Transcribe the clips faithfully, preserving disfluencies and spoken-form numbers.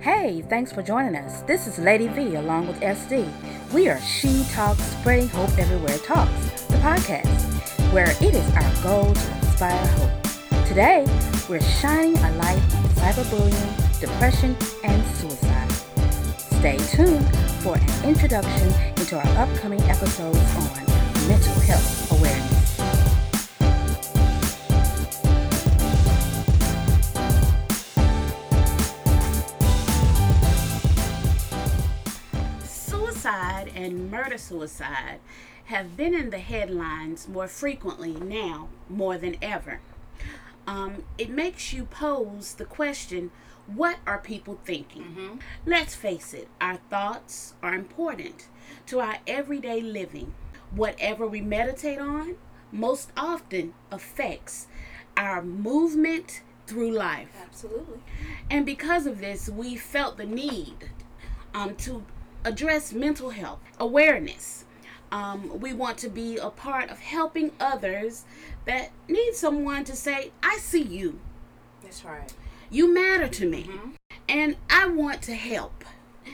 Hey, thanks for joining us. This is Lady V along with S D. We are She Talks, Spreading Hope Everywhere Talks, the podcast, where it is our goal to inspire hope. Today, we're shining a light on cyberbullying, depression, and suicide. Stay tuned for an introduction into our upcoming episodes on mental health awareness. Suicide and murder-suicide have been in the headlines more frequently now, more than ever. Um, it makes you pose the question, what are people thinking? Mm-hmm. Let's face it, our thoughts are important to our everyday living. Whatever we meditate on most often affects our movement through life. Absolutely. And because of this, we felt the need um, to address mental health awareness. Um, we want to be a part of helping others that need someone to say, I see you. That's right. You matter to me. Mm-hmm. And I want to help.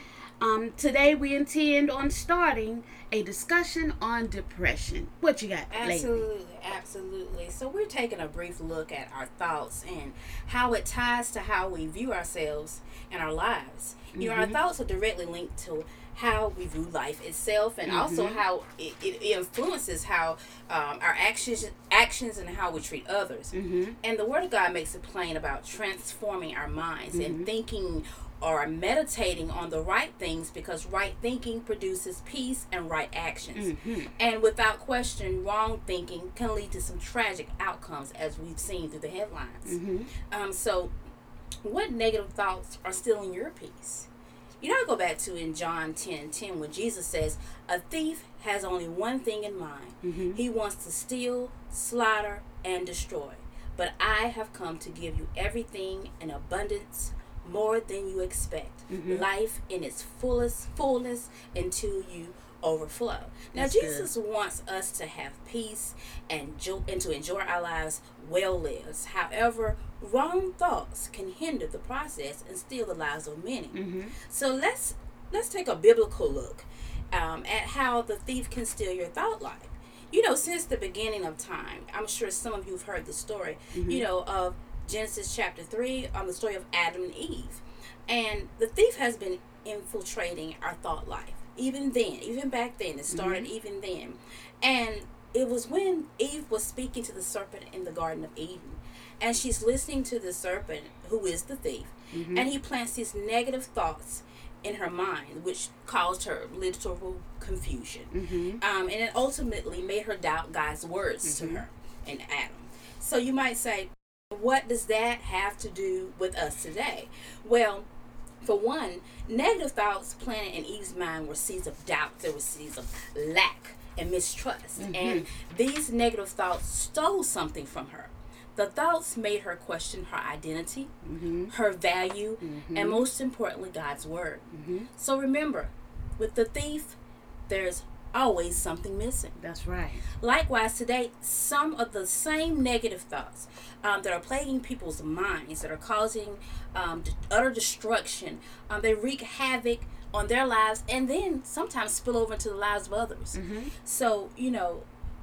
Um, today we intend on starting a discussion on depression. What you got, Absolutely, lady? absolutely. So we're taking a brief look at our thoughts and how it ties to how we view ourselves and our lives. Mm-hmm. You know, our thoughts are directly linked to how we view life itself, and mm-hmm. also how it, it influences how um, our actions, actions, and how we treat others. Mm-hmm. And the Word of God makes it plain about transforming our minds mm-hmm. and thinking or meditating on the right things, because right thinking produces peace and right actions. Mm-hmm. And without question, wrong thinking can lead to some tragic outcomes, as we've seen through the headlines. Mm-hmm. Um, so, what negative thoughts are stealing your peace? You know, I go back to in John ten ten, when Jesus says, a thief has only one thing in mind. Mm-hmm. He wants to steal, slaughter, and destroy. But I have come to give you everything in abundance, more than you expect. Mm-hmm. Life in its fullest fullness until you overflow. Now, That's Jesus good. wants us to have peace and, jo- and to enjoy our lives well lived. However, wrong thoughts can hinder the process and steal the lives of many. Mm-hmm. So let's let's take a biblical look um, at how the thief can steal your thought life. You know, since the beginning of time, I'm sure some of you have heard the story, mm-hmm. you know, of Genesis chapter three, on the story of Adam and Eve. And the thief has been infiltrating our thought life. Even then, even back then, it started mm-hmm. even then. And it was when Eve was speaking to the serpent in the Garden of Eden. And she's listening to the serpent, who is the thief. Mm-hmm. And he plants these negative thoughts in her mind, which caused her literal confusion. Mm-hmm. Um, and it ultimately made her doubt God's words mm-hmm. to her and Adam. So you might say, what does that have to do with us today? Well, for one, negative thoughts planted in Eve's mind were seeds of doubt. There were seeds of lack and mistrust. Mm-hmm. And these negative thoughts stole something from her. The thoughts made her question her identity, mm-hmm. her value, mm-hmm. and most importantly, God's word. Mm-hmm. So remember, with the thief, there's always something missing. That's right. Likewise, today, some of the same negative thoughts um, that are plaguing people's minds, that are causing um, d- utter destruction, um, they wreak havoc on their lives, and then sometimes spill over into the lives of others. Mm-hmm. So, you know,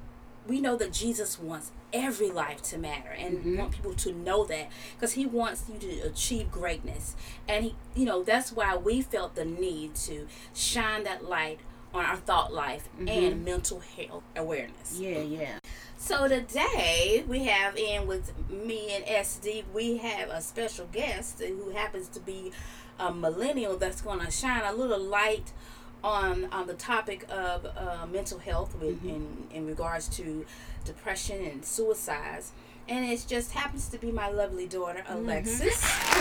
we know that Jesus wants every life to matter, and mm-hmm. want people to know that, because he wants you to achieve greatness. And he, you know, that's why we felt the need to shine that light on our thought life mm-hmm. and mental health awareness. Yeah, yeah. So today we have in with me and S D, we have a special guest who happens to be a millennial that's going to shine a little light on on the topic of uh, mental health with, mm-hmm. in, in regards to depression and suicides. And it just happens to be my lovely daughter, Alexis.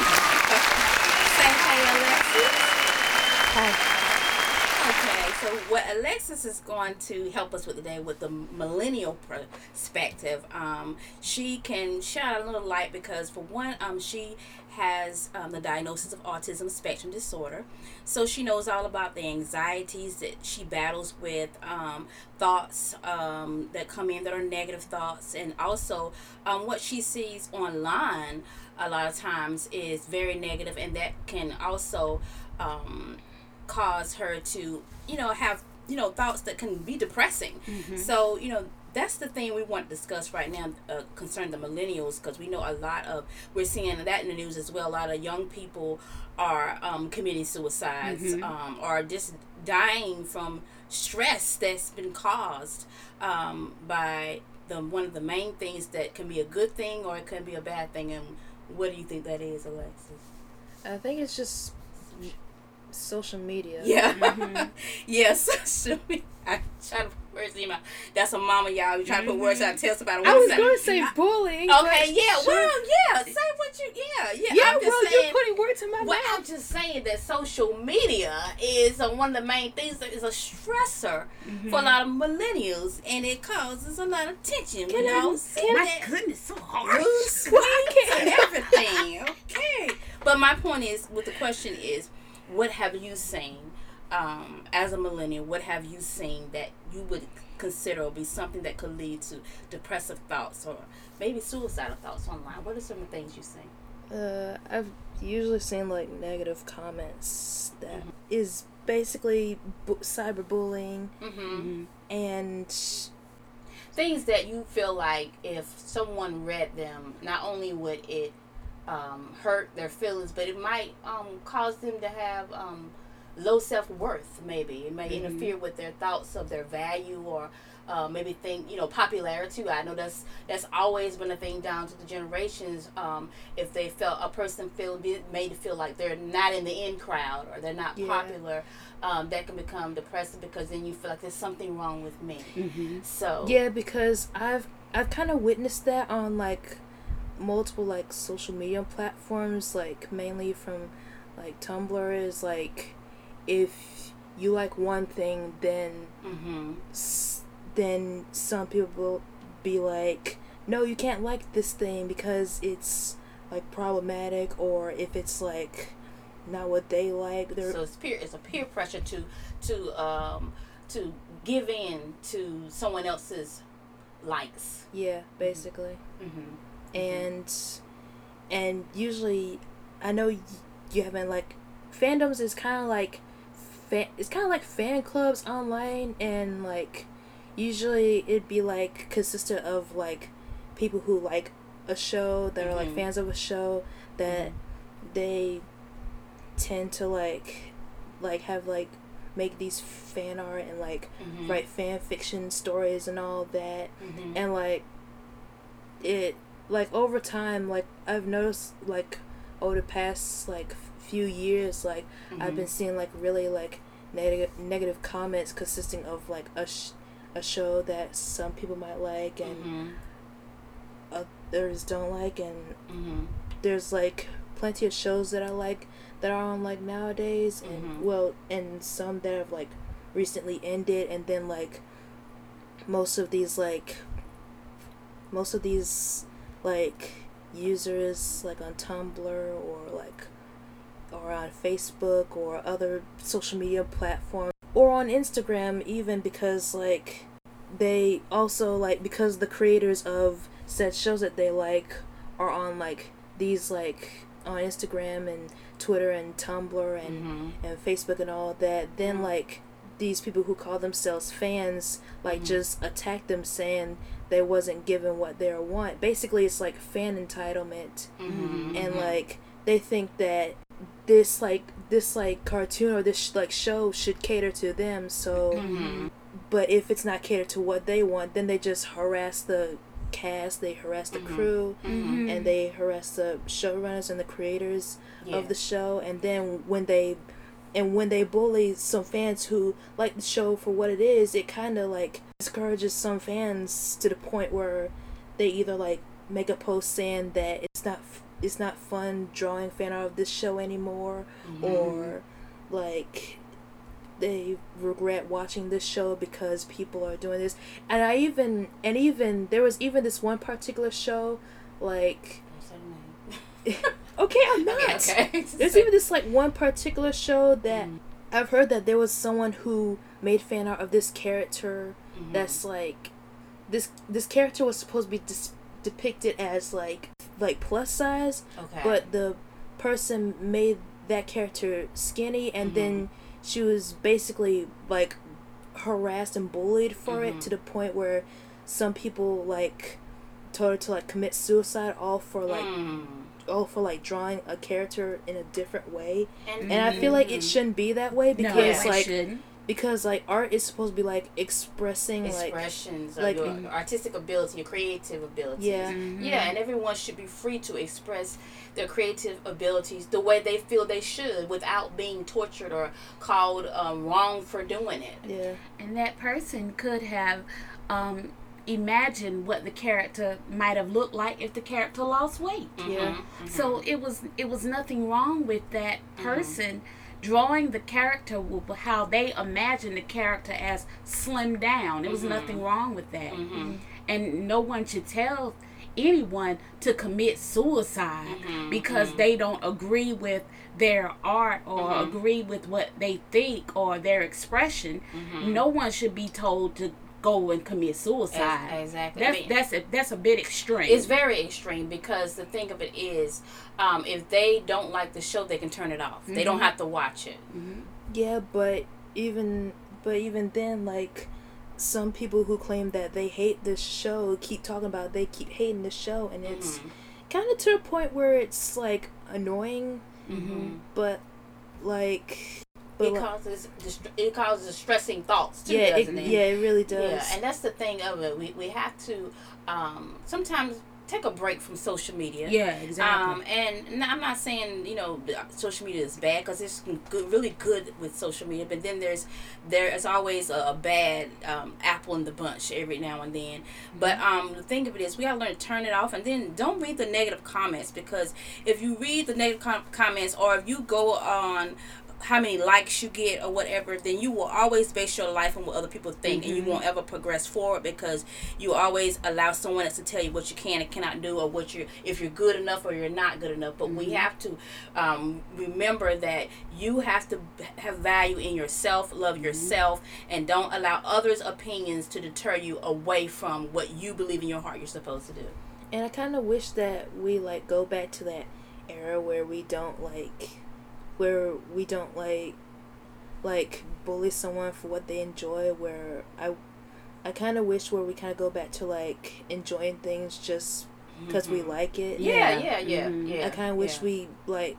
Mm-hmm. Say hi, Alexis. Hi. Okay, so what Alexis is going to help us with today with the millennial perspective, um, she can shed a little light because, for one, um, she has um, the diagnosis of autism spectrum disorder. So she knows all about the anxieties that she battles with, um, thoughts um, that come in that are negative thoughts, and also um, what she sees online a lot of times is very negative, and that can also um, cause her to, you know, have, you know, thoughts that can be depressing. Mm-hmm. So, you know, that's the thing we want to discuss right now uh, concerning the millennials, because we know a lot of, we're seeing that in the news as well, a lot of young people are um, committing suicides, mm-hmm. um, or just dying from stress that's been caused um, by the one of the main things that can be a good thing or it can be a bad thing. And what do you think that is, Alexis? I think it's just social media. Yeah. Mm-hmm. Yes. I try to put words in your mouth. That's a mama, y'all. We try to put words out and tell somebody what I was say. going to say bullying. Okay, yeah. Sure. Well, yeah. Say what you, yeah. Yeah, yeah I'm just well, saying, you're putting words in my well, mouth. I'm just saying that social media is uh, one of the main things that is a stressor mm-hmm. for a lot of millennials, and it causes a lot of tension. Can you I, know, can my that goodness, so hard. Sweet and everything. Okay. But my point is, what the question is, what have you seen um, as a millennial? What have you seen that you would consider or be something that could lead to depressive thoughts or maybe suicidal thoughts online? What are some of the things you've seen? Uh, I've usually seen like negative comments that mm-hmm. is basically bu- cyberbullying mm-hmm. and things that you feel like if someone read them, not only would it um, hurt their feelings, but it might um, cause them to have um, low self-worth. Maybe it may mm-hmm. interfere with their thoughts of their value, or uh, maybe think, you know, popularity. I know that's that's always been a thing down to the generations. Um, if they felt a person feel made to feel like they're not in the in crowd or they're not yeah. popular, um, that can become depressing, because then you feel like there's something wrong with me. Mm-hmm. So yeah, because I've I've kind of witnessed that on like multiple like social media platforms, like mainly from like Tumblr. Is like if you like one thing, then mm-hmm. s- then some people will be like, no, you can't like this thing because it's like problematic, or if it's like not what they like. They're so it's peer it's a peer pressure to to um to give in to someone else's likes. Yeah, basically. Mm-hmm. And and usually, I know y- you haven't like fandoms is kind of like fan, it's kind of like fan clubs online, and like usually it'd be like consistent of like people who like a show that mm-hmm. are like fans of a show that mm-hmm. they tend to like like have like make these fan art and like mm-hmm. write fan fiction stories and all that mm-hmm. and like it like over time, like I've noticed like over the past like few years, like mm-hmm. I've been seeing like really like negative negative comments consisting of like a sh- a show that some people might like and mm-hmm. others don't like, and mm-hmm. there's like plenty of shows that I like that are on like nowadays, and mm-hmm. well, and some that have like recently ended, and then like most of these like most of these like users like on Tumblr or like or on Facebook or other social media platforms or on Instagram even, because like they also like because the creators of said shows that they like are on like these like on Instagram and Twitter and Tumblr and mm-hmm. and Facebook and all that, then like these people who call themselves fans like mm-hmm. just attack them saying they wasn't given what they want. Basically it's like fan entitlement mm-hmm. and like they think that this like this like cartoon or this like show should cater to them, so mm-hmm. but if it's not catered to what they want, then they just harass the cast, they harass the mm-hmm. crew mm-hmm. and they harass the showrunners and the creators yeah. of the show, and then when they and when they bully some fans who like the show for what it is, it kind of like discourages some fans to the point where they either like make a post saying that it's not it's not fun drawing fan art of this show anymore, mm-hmm. or like they regret watching this show because people are doing this. And I even and even there was even this one particular show like okay, I'm not. Okay, okay. There's even this like one particular show that mm. I've heard that there was someone who made fan art of this character mm-hmm. that's like this this character was supposed to be dis- depicted as like like plus size, Okay. but the person made that character skinny, and Mhm. then she was basically like harassed and bullied for Mhm. it, to the point where some people like told her to like commit suicide, all for like Mm. all for like drawing a character in a different way. And, And I feel like it Mhm. shouldn't be that way, No, because it like shouldn't. because like art is supposed to be like expressing like expressions like- of your artistic ability, your creative abilities. Yeah. Mhm. Yeah, and everyone should be free to express their creative abilities the way they feel they should, without being tortured or called um, wrong for doing it. yeah. And that person could have um, imagined what the character might have looked like if the character lost weight. Yeah. Mhm. So it was it was nothing wrong with that person drawing the character with how they imagined the character as slimmed down. There was Mhm. nothing wrong with that. Mhm. And no one should tell anyone to commit suicide Mhm. because Mhm. they don't agree with their art or Mhm. agree with what they think or their expression. Mhm. No one should be told to go and commit suicide. Ex- exactly. I That's mean, that's a that's a bit extreme. it's very extreme, because the thing of it is, um, if they don't like the show, they can turn it off. They don't Mhm. have to watch it. Mhm. Yeah, but even but even then, like, some people who claim that they hate this show keep talking about they keep hating the show, and it's Mhm. kind of to a point where it's like annoying, Mhm. but like, but It like, causes dist- it causes distressing thoughts too, yeah, it, doesn't it? yeah, it really does. Yeah, and that's the thing of it. We we have to um, sometimes take a break from social media. Yeah, exactly. Um, and n- I'm not saying, you know, the social media is bad, because it's good, really good with social media. But then there's there is always a, a bad um, apple in the bunch every now and then. But um, the thing of it is, we gotta learn to turn it off, and then don't read the negative comments, because if you read the negative com- comments, or if you go on how many likes you get or whatever, then you will always base your life on what other people think, and you Mhm. won't ever progress forward, because you always allow someone else to tell you what you can and cannot do, or what you if you're good enough or you're not good enough. But we Mhm. have to um, remember that you have to have value in yourself, love yourself, and don't allow others' opinions to deter you away from what you believe in your heart you're supposed to do. And I kind of wish that we like go back to that era where we don't like, where we don't like, like bully someone for what they enjoy. Where I, I kind of wish where we kind of go back to like enjoying things just because we Mhm. like it. Yeah, Yeah. yeah, yeah, Mhm. yeah. I kind of wish yeah. we like,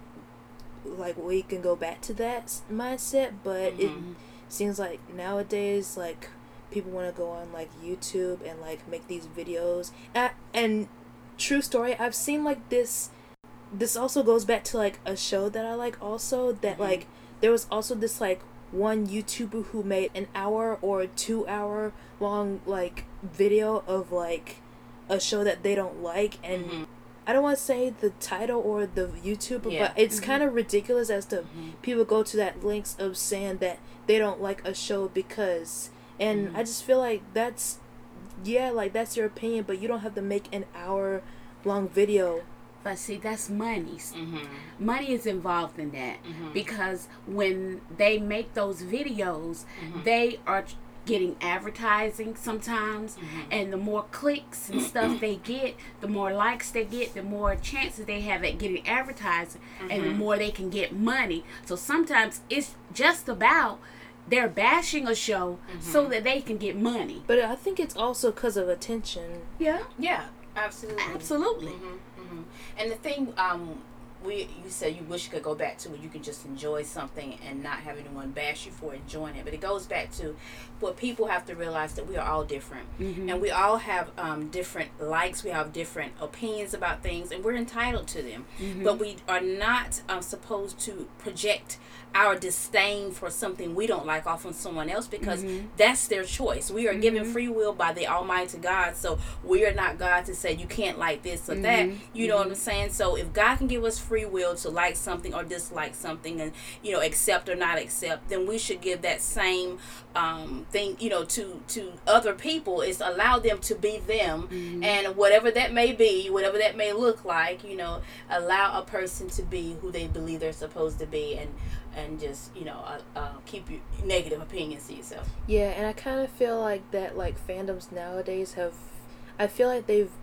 like we can go back to that s- mindset, but it Mhm. seems like nowadays like people want to go on like YouTube and like make these videos. And, and true story, I've seen like this. This also goes back to like a show that I like also, that Mhm. like there was also this like one YouTuber who made an hour or two hour long like video of like a show that they don't like, and Mhm. I don't want to say the title or the YouTuber, Yeah. but it's Mhm. kind of ridiculous as to Mhm. people go to that lengths of saying that they don't like a show because, and Mhm. I just feel like that's, yeah, like that's your opinion, but you don't have to make an hour long video. But see, that's money. Mhm. Money is involved in that Mhm. because when they make those videos, Mhm. they are getting advertising sometimes, Mhm. and the more clicks and stuff they get, the more likes they get, the more chances they have at getting advertising, and the Mhm. more they can get money. So sometimes it's just about they're bashing a show so that they can get money. But I think it's also because of attention. Yeah, Yeah, absolutely. absolutely. hmm hmm And the thing, um, we you said you wish you could go back to where you can just enjoy something and not have anyone bash you for enjoying it. But it goes back to what people have to realize, that we are all different, Mhm. and we all have um, different likes. We have different opinions about things, and we're entitled to them. Mhm. But we are not um, supposed to project our disdain for something we don't like off on someone else, because Mhm. that's their choice. We are given Mhm. free will by the Almighty God, so we are not God to say you can't like this or that. Mhm. You know what I'm saying? So if God can give us free will to like something or dislike something, and you know, accept or not accept, then we should give that same um, thing, you know, to to other people. Is allow them to be them, Mhm. and whatever that may be, whatever that may look like, you know, allow a person to be who they believe they're supposed to be, and and just, you know, uh, uh, keep your negative opinions to yourself. Yeah, and I kind of feel like that like fandoms nowadays have, I feel like they've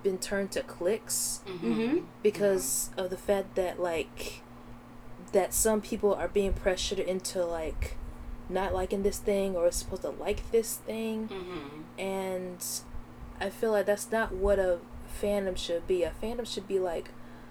been turned to cliques Mm-hmm. because of the fact that like that some people are being pressured into like not liking this thing or supposed to like this thing, Mm-hmm. and I feel like that's not what a fandom should be. A fandom should be like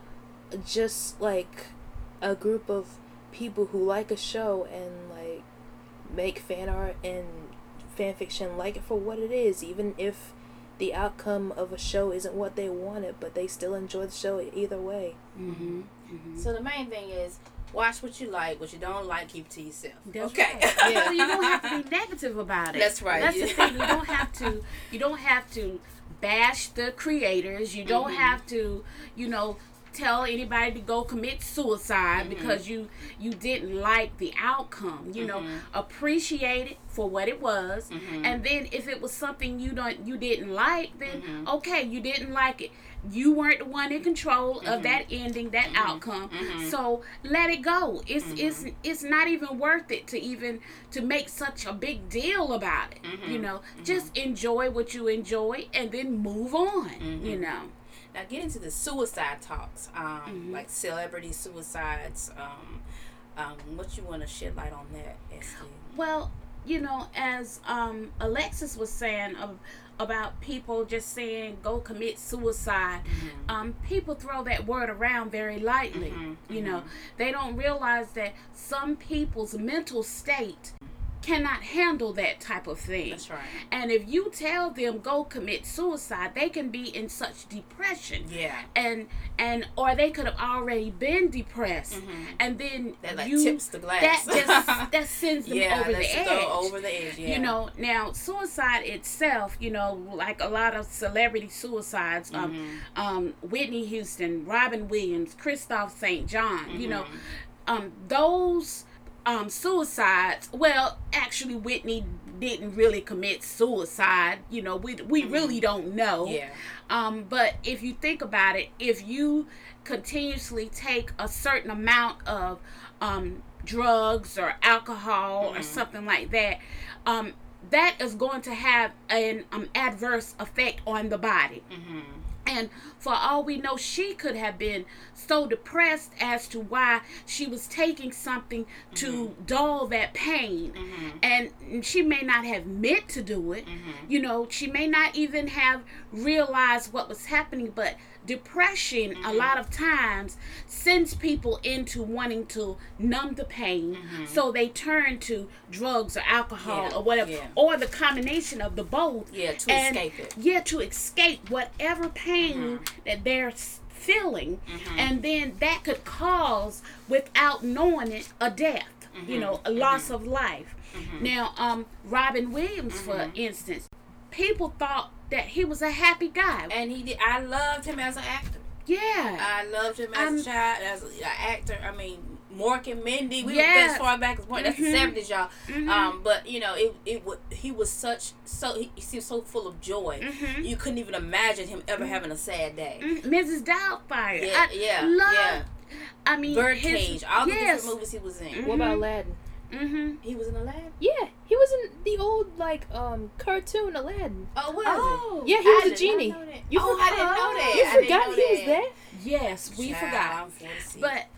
just like a group of people who like a show and like make fan art and fan fiction, like it for what it is, even if the outcome of a show isn't what they wanted, but they still enjoy the show either way. Mm-hmm. Mm-hmm. So the main thing is watch what you like, what you don't like, keep it to yourself. That's okay. right. Yeah. So you don't have to be negative about it. That's right. That's the thing. You don't have to. You don't have to bash the creators. You don't Mhm. have to. You know, tell anybody to go commit suicide Mhm. because you you didn't like the outcome. You know, Mhm. appreciate it for what it was, Mhm. and then if it was something you don't you didn't like, then Mhm. okay, you didn't like it. You weren't the one in control of Mhm. that ending, that Mhm. outcome. Mhm. So let it go. It's Mhm. it's it's not even worth it to even to make such a big deal about it. Mhm. You know, Mhm. just enjoy what you enjoy and then move on. Mhm. You know. Now get into the suicide talks, um, Mhm. like celebrity suicides. Um, um, what you want to shed light on that, S D? Well, you know, as um, Alexis was saying of, about people just saying go commit suicide, Mhm. um, people throw that word around very lightly. Mhm. You know, Mhm. they don't realize that some people's mental state cannot handle that type of thing. That's right. And if you tell them go commit suicide, they can be in such depression. Yeah. And and or they could have already been depressed, Mhm. and then That like you tips the glass. that just that sends them yeah, over that's the to edge. go over the edge. Yeah. You know, now suicide itself, you know, like a lot of celebrity suicides, um, Mhm. um, Whitney Houston, Robin Williams, Christoph Saint John, you know, Mhm. um, those um, suicides. Well, actually, Whitney didn't really commit suicide. You know, we we Mhm. really don't know. Yeah. Um, but if you think about it, if you continuously take a certain amount of um, drugs or alcohol or Mhm. something like that, um, that is going to have an um, adverse effect on the body. Mhm. And for all we know, she could have been so depressed as to why she was taking something to dull that pain. Mhm. And she may not have meant to do it. Mhm. You know, she may not even have realized what was happening. But depression, a Mhm. lot of times, sends people into wanting to numb the pain. Mhm. So they turn to drugs or alcohol Yeah, or whatever. yeah. Or the combination of the both. Yeah, to And- escape it. Yeah, to escape whatever pain Mhm. that they're s- feeling, Mhm. and then that could cause, without knowing it, a death. You Mhm. know, a loss of life. Mhm. Now, um, Robin Williams, for Mhm. instance, people thought that he was a happy guy. And he did. I loved him as an actor. Yeah, I loved him as Um, a child, as an actor. I mean, Mork and Mindy. We Yes. were as far back as point. That's Mhm. the seventies, y'all. Mhm. Um, but you know, it it wa- he was such so he, he seemed so full of joy. Mhm. You couldn't even imagine him ever having a sad day. Mm, Missus Doubtfire. Yeah, I yeah, love. yeah. I mean, Birdcage, his, all the yes. different movies he was in. Mhm. What about Aladdin? Mm-hmm. He was in Aladdin. Yeah, he was in the old like um cartoon Aladdin. Oh, was Oh, Yeah, he I was a did not genie. know that. You oh, forgot- I didn't know that. You I didn't forgot know he was that. there. yes, we Child, forgot. I'm forty-six. But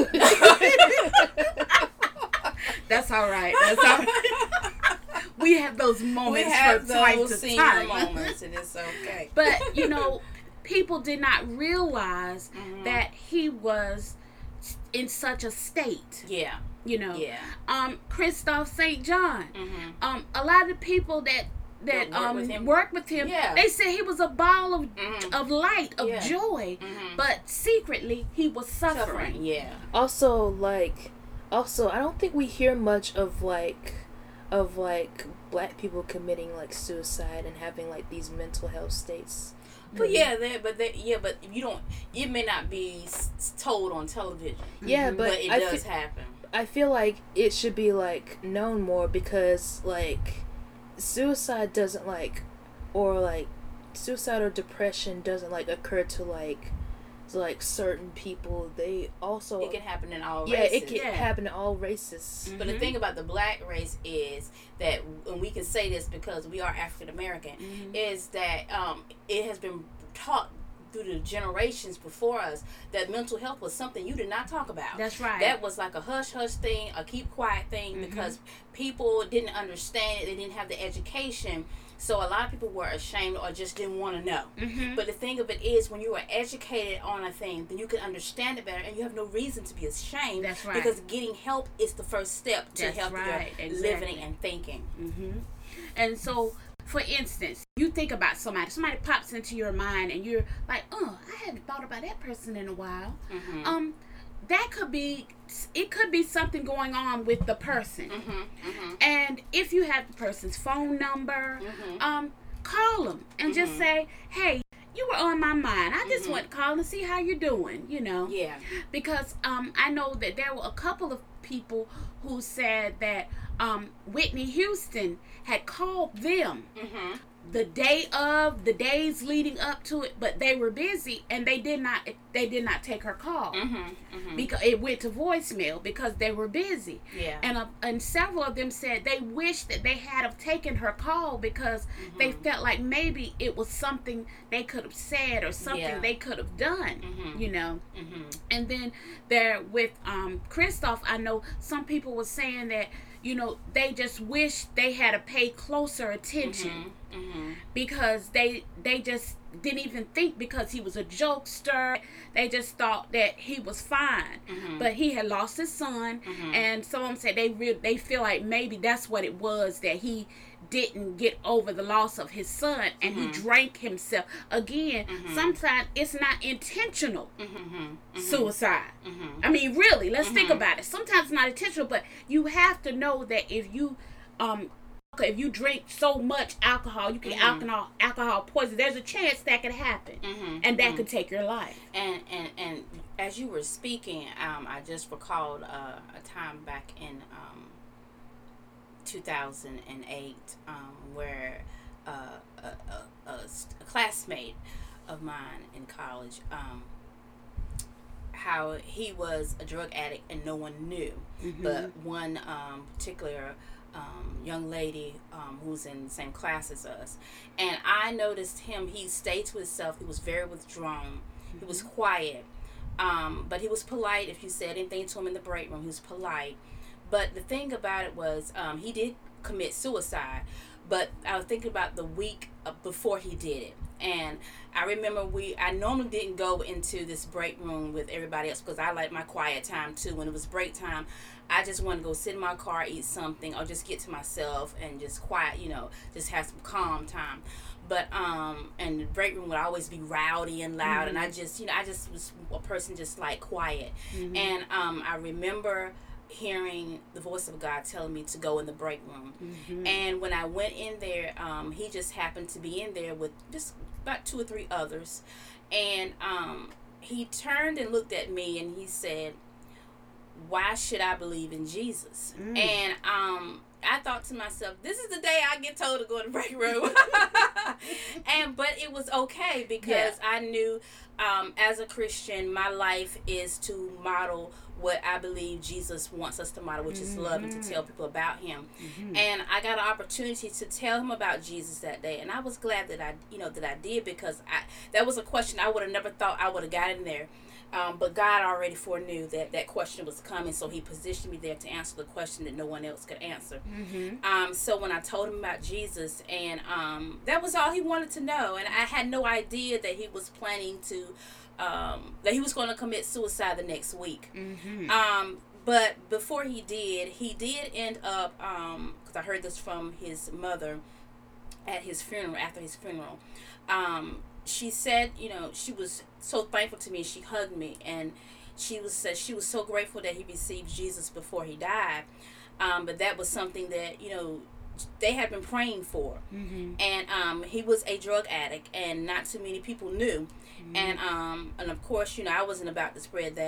that's all right. That's all right. We have those we moments have from time those to senior time. moments, and it's okay. But you know, people did not realize Mhm. that he was in such a state. Yeah, You know, yeah. um, Christoph Saint John. Mm-hmm. Um, a lot of people that that That work um with him? worked with him, Yeah. they said he was a ball of Mhm. of light, of Yeah. joy, Mhm. but secretly he was suffering. Suffering, yeah. Also, like, also, I don't think we hear much of like, of like black people committing like suicide and having like these mental health states. But yeah, they, but they, yeah, but you don't. It may not be s- told on television, Yeah, Mhm. but, but, it I does fe- happen. I feel like it should be like known more because like suicide doesn't like or like suicide or depression doesn't like occur to like to, like certain people. They also It can happen in all yeah races. it can Yeah. happen in all races. But the Mhm. thing about the black race is that, and we can say this because we are African American, Mhm. is that um, it has been taught through the generations before us that mental health was something you did not talk about. That's right. That was like a hush hush thing, a keep quiet thing, mm-hmm. because people didn't understand it. They didn't have the education. So a lot of people were ashamed or just didn't want to know. Mm-hmm. But the thing of it is, when you are educated on a thing, then you can understand it better, and you have no reason to be ashamed. That's right. Because getting help is the first step to That's healthier right. Exactly. living and thinking. Mm-hmm. And so, for instance, you think about somebody, somebody pops into your mind, and you're like, oh, I haven't thought about that person in a while. Mm-hmm. Um, that could be, it could be something going on with the person. Mm-hmm. Mm-hmm. And if you have the person's phone number, Mm-hmm. um, call them and Mm-hmm. just say, hey, you were on my mind. I just Mm-hmm. want to call and see how you're doing, you know. Yeah. Because um, I know that there were a couple of people who said that um, Whitney Houston had called them Mm-hmm. the day of, the days leading up to it, but they were busy and they did not they did not take her call. Mm-hmm. Mm-hmm. Because it went to voicemail because they were busy. Yeah. And uh, and several of them said they wished that they had have taken her call because Mm-hmm. they felt like maybe it was something they could have said or something Yeah. they could have done, Mm-hmm. you know. Mm-hmm. And then there with um Christoph, I know some people were saying that, you know, they just wish they had to pay closer attention Mm-hmm. because they they just didn't even think because he was a jokester. They just thought that he was fine, Mm-hmm. but he had lost his son, Mhm. and some of them said they re- they feel like maybe that's what it was, that he didn't get over the loss of his son, and Mhm. he drank himself again. Mhm. Sometimes it's not intentional Mm-hmm. Mm-hmm. suicide. Mm-hmm. I mean, really, let's think Mhm. about it. Sometimes it's not intentional, but you have to know that if you um if you drink so much alcohol, you can Mhm. alcohol alcohol poison. There's a chance that could happen, Mm-hmm. and that Mhm. could take your life. And and and as you were speaking, um, I just recalled uh, a time back in um, two thousand eight um, where uh, a, a, a, a classmate of mine in college, um, how he was a drug addict and no one knew, Mhm. but one um, particular um, young lady um, who's in the same class as us, and I noticed him. He stayed to himself. He was very withdrawn. He was quiet, um, but he was polite. If you said anything to him in the break room, he was polite. But the thing about it was, um, he did commit suicide. But I was thinking about the week before he did it, and I remember we. I normally didn't go into this break room with everybody else because I like my quiet time too. When it was break time, I just want to go sit in my car, eat something, or just get to myself and just quiet. You know, just have some calm time. But um, and the break room would always be rowdy and loud, Mm-hmm. and I just, you know, I just was a person just like quiet. Mhm. And um, I remember hearing the voice of God telling me to go in the break room. Mhm. And when I went in there, um, he just happened to be in there with just about two or three others. And um, he turned and looked at me and he said, why should I believe in Jesus? Mm. And um, I thought to myself, this is the day I get told to go in the break room. and But it was okay because Yeah. I knew um, as a Christian, my life is to model what I believe Jesus wants us to model, which is love, and to tell people about him. Mhm. And I got an opportunity to tell him about Jesus that day, and I was glad that I, you know, that I did, because I that was a question I would have never thought I would have got in there. Um, but God already foreknew that that question was coming, so he positioned me there to answer the question that no one else could answer. Mhm. Um, so when I told him about Jesus, and um, that was all he wanted to know, and I had no idea that he was planning to, um, that he was going to commit suicide the next week. Mhm. Um, but before he did, he did end up, um, because I heard this from his mother at his funeral, after his funeral. Um, she said, you know, she was so thankful to me. She hugged me, and she was said she was so grateful that he received Jesus before he died. Um, but that was something that, you know, they had been praying for. Mhm. And um, he was a drug addict, and not too many people knew. Mhm. And um, and of course, you know, I wasn't about to spread that.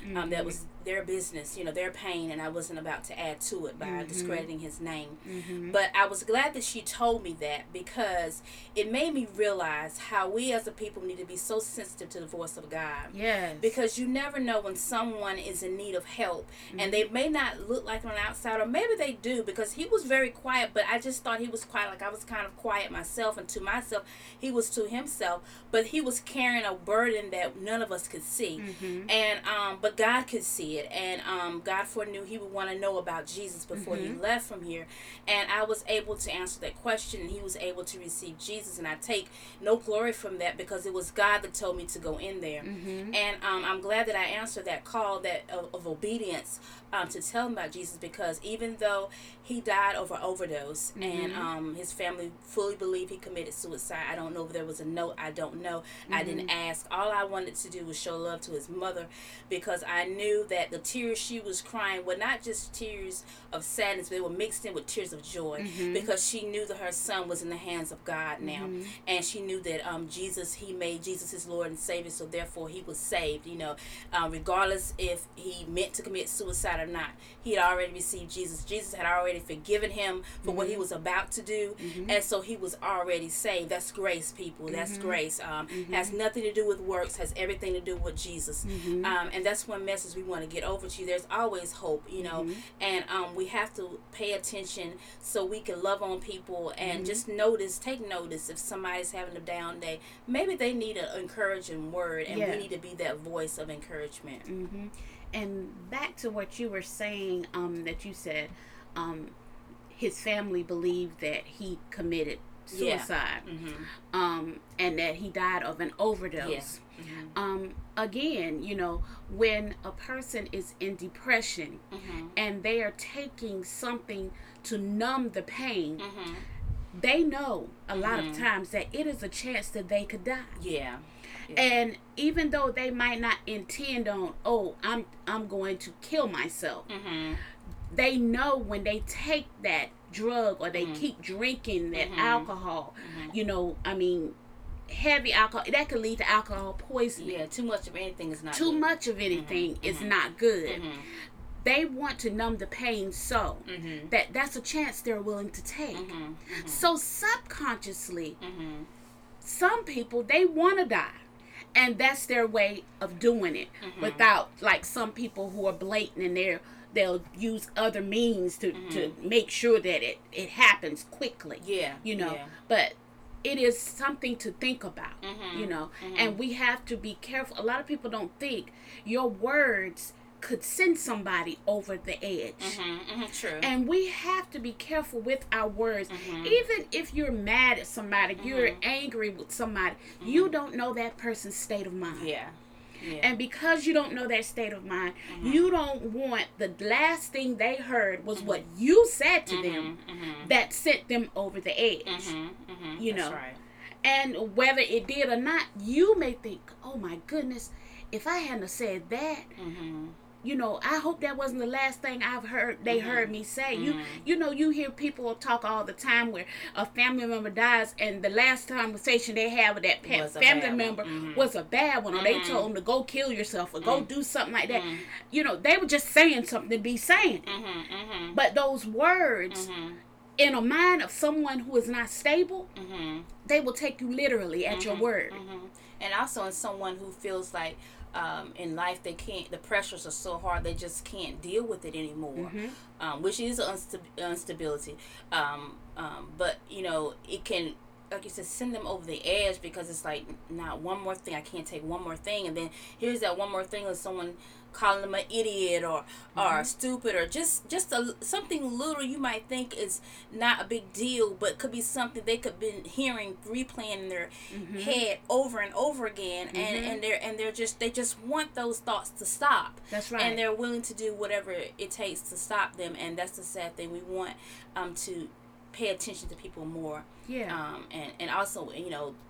Mm-hmm. Um, that was their business, you know, their pain, and I wasn't about to add to it by Mm-hmm. discrediting his name. Mm-hmm. But I was glad that she told me that, because it made me realize how we as a people need to be so sensitive to the voice of God. Yes. Because you never know when someone is in need of help, Mm-hmm. and they may not look like on the outside, or maybe they do, because he was very quiet, but I just thought he was quiet, like I was kind of quiet myself, and to myself, he was to himself, but he was carrying a burden that none of us could see. Mm-hmm. And um, but God could see it, and um, God foreknew he would want to know about Jesus before Mm-hmm. he left from here, and I was able to answer that question, and he was able to receive Jesus, and I take no glory from that, because it was God that told me to go in there. Mm-hmm. And um, I'm glad that I answered that call that of, of obedience um, to tell him about Jesus, because even though he died over overdose, Mm-hmm. and um, his family fully believe he committed suicide, I don't know if there was a note, I don't know. Mm-hmm. I didn't ask. All I wanted to do was show love to his mother, because I knew that the tears she was crying were not just tears of sadness, but they were mixed in with tears of joy, Mm-hmm. because she knew that her son was in the hands of God now, Mm-hmm. and she knew that um, Jesus, he made Jesus his Lord and Savior, so therefore he was saved, you know, uh, regardless if he meant to commit suicide or not. He had already received Jesus. Jesus had already forgiven him for Mm-hmm. what he was about to do, Mm-hmm. and so he was already saved. That's grace, people. That's Mm-hmm. grace. Um, Mm-hmm. Has nothing to do with works, has everything to do with Jesus. Mm-hmm. Um, and that's one message we want to get over to you. There's always hope, you know, Mm-hmm. and um, we have to pay attention so we can love on people, and Mm-hmm. just notice, take notice if somebody's having a down day. Maybe they need an encouraging word, and Yeah. we need to be that voice of encouragement. Mm-hmm. And back to what you were saying, um, that you said, um, his family believed that he committed Yeah. suicide, Mm-hmm. um, and that he died of an overdose. Yeah. Mm-hmm. Um, again, you know, when a person is in depression Mm-hmm. and they are taking something to numb the pain, Mm-hmm. they know a lot of Mhm. times that it is a chance that they could die. Yeah. And even though they might not intend on, oh, I'm I'm going to kill myself, Mm-hmm. they know when they take that drug or they Mhm. keep drinking that Mhm. alcohol, Mhm. you know, I mean, heavy alcohol, that could lead to alcohol poisoning. Yeah. Too much of anything is not Too good. much of anything Mhm. is Mhm. not good. Mm-hmm. They want to numb the pain so Mm-hmm. that that's a chance they're willing to take. Mm-hmm. Mm-hmm. So subconsciously, Mm-hmm. some people, they want to die, and that's their way of doing it, Mhm. without, like, some people who are blatant and they're they'll use other means to, to make sure that it it happens quickly, Yeah. you know. Yeah. But it is something to think about, Mhm. you know. Mhm. And we have to be careful. A lot of people don't think your words could send somebody over the edge. Mm-hmm. Mm-hmm. True. And we have to be careful with our words. Mhm. Even if you're mad at somebody, you're Mhm. angry with somebody, you don't know that person's state of mind. yeah. Yeah. And because you don't know their state of mind, Mhm. you don't want the last thing they heard was what you said to them Mm-hmm. that sent them over the edge. Mm-hmm. Mm-hmm. You That's know. right. And whether it did or not, you may think, oh my goodness, if I hadn't have said that, Mm-hmm. you know, I hope that wasn't the last thing I've heard they Mhm. heard me say. You Mhm. you know, you hear people talk all the time where a family member dies and the last conversation they have with that pa- Was a family bad one. member Mhm. was a bad one, or they Mhm. told them to go kill yourself or go Mhm. do something like that. Mhm. You know, they were just saying something to be saying. Mm-hmm. Mm-hmm. But those words Mm-hmm. in a mind of someone who is not stable, Mm-hmm. they will take you literally at your Mhm. word. Mhm. And also in someone who feels like um, in life they can't, the pressures are so hard they just can't deal with it anymore, Mhm. um, which is an unsta- instability. Um, um, but you know, it can, like you said, send them over the edge, because it's like, not one more thing, I can't take one more thing, and then here's that one more thing of someone calling them an idiot or or stupid, or just just a, something little you might think is not a big deal, but could be something they could been hearing, replaying in their Mhm. head over and over again, and Mhm. and they're and they're just they just want those thoughts to stop. That's right. And they're willing to do whatever it takes to stop them, and that's the sad thing. We want um to pay attention to people more, yeah. um and and also, you know,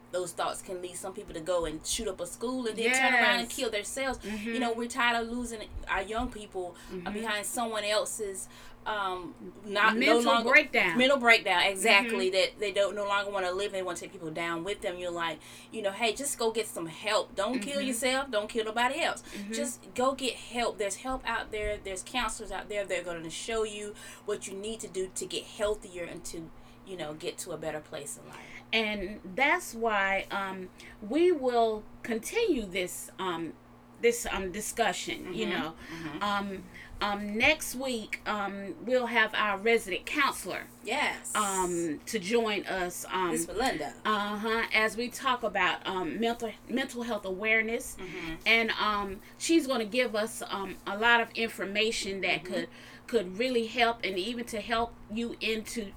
those thoughts can lead some people to go and shoot up a school and then yes. turn around and kill themselves. Mm-hmm. You know, we're tired of losing our young people mm-hmm. behind someone else's um not mental no longer, breakdown. Mental breakdown, exactly. Mm-hmm. That they don't no longer want to live. They want to take people down with them. You're like, you know, hey, just go get some help. Don't mm-hmm. kill yourself. Don't kill nobody else. Mm-hmm. Just go get help. There's help out there. There's counselors out there. They're going to show you what you need to do to get healthier and to, you know, get to a better place in life. And that's why um, we will continue this um, this um, discussion. Mm-hmm. You know, mm-hmm. um, um, next week um, we'll have our resident counselor. Yes. Um, to join us. Um, Miss Melinda. Uh huh. As we talk about um, mental mental health awareness, mm-hmm. and um, she's going to give us um, a lot of information that mm-hmm. could could really help, and even to help you into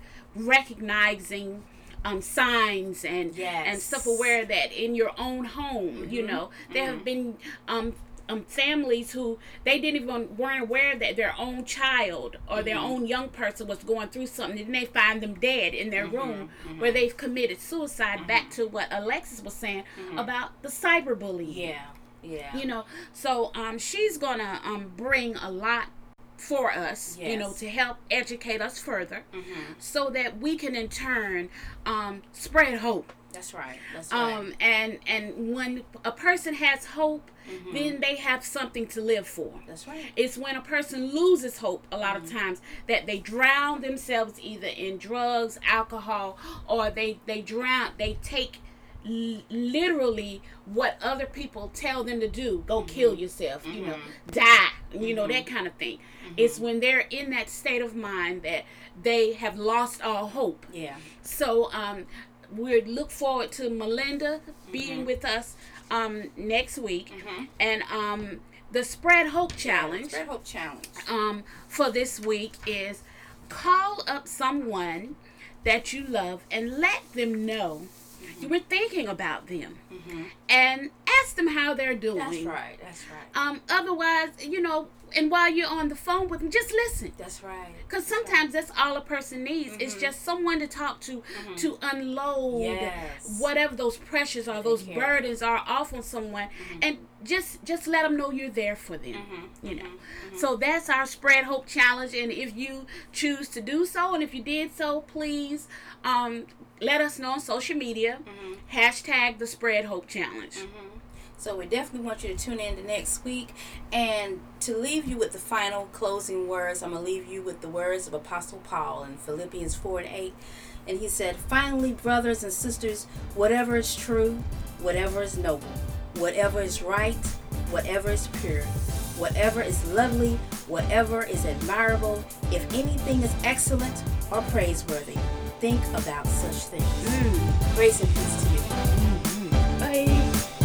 recognizing um, signs and yes. and self-aware that in your own home, mm-hmm. you know, there mm-hmm. have been um, um, families who they didn't even weren't aware that their own child or mm-hmm. their own young person was going through something, and then they find them dead in their mm-hmm. room mm-hmm. where they've committed suicide. Mm-hmm. Back to what Alexis was saying mm-hmm. about the cyberbullying. Yeah, yeah. You know, so um, she's gonna um, bring a lot for us, yes. you know, to help educate us further, mm-hmm. so that we can in turn um, spread hope. That's right. That's right. Um, and and when a person has hope, mm-hmm. then they have something to live for. That's right. It's when a person loses hope a lot mm-hmm. of times that they drown themselves either in drugs, alcohol, or they they drown. They take l- literally what other people tell them to do. Go mm-hmm. kill yourself. Mm-hmm. You know, die. You mm-hmm. know, that kind of thing. Mm-hmm. It's when they're in that state of mind that they have lost all hope. Yeah. So um, we look forward to Melinda being mm-hmm. with us um, next week, mm-hmm. and um, the Spread Hope Challenge. Yeah, Spread Hope Challenge. Um, for this week is call up someone that you love and let them know mm-hmm. you were thinking about them, mm-hmm. and ask them how they're doing. That's right. That's right. Um, otherwise, you know. And while you're on the phone with them, just listen. That's right. Because sometimes right. that's all a person needs. Mm-hmm. It's just someone to talk to, mm-hmm. to unload yes. whatever those pressures are, those burdens are off on someone, mm-hmm. and just just let them know you're there for them. Mm-hmm. You know. Mm-hmm. So that's our Spread Hope Challenge, and if you choose to do so, and if you did so, please um, let us know on social media. Mm-hmm. Hashtag the Spread Hope Challenge. Mm-hmm. So we definitely want you to tune in to next week. And to leave you with the final closing words, I'm going to leave you with the words of Apostle Paul in Philippians four and eight. And he said, finally, brothers and sisters, whatever is true, whatever is noble, whatever is right, whatever is pure, whatever is lovely, whatever is admirable, if anything is excellent or praiseworthy, think about such things. Mm. Grace and peace to you. Mm-hmm. Bye.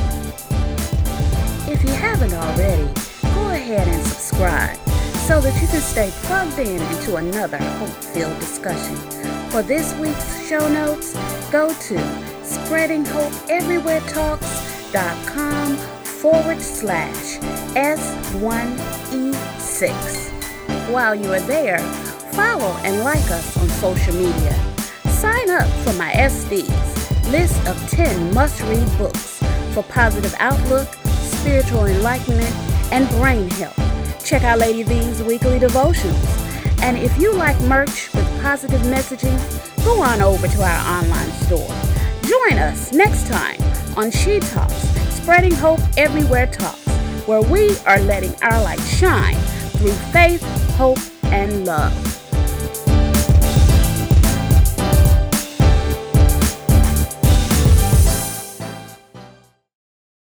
If you haven't already, go ahead and subscribe so that you can stay plugged in into another hope-filled discussion. For this week's show notes, go to spreading hope everywhere talks dot com forward slash S one E six. While you are there, follow and like us on social media. Sign up for my S Ds, list of ten must-read books for positive outlook, spiritual enlightenment, and brain health. Check out Lady V's weekly devotionals. And if you like merch with positive messaging, go on over to our online store. Join us next time on She Talks, Spreading Hope Everywhere Talks, where we are letting our light shine through faith, hope, and love.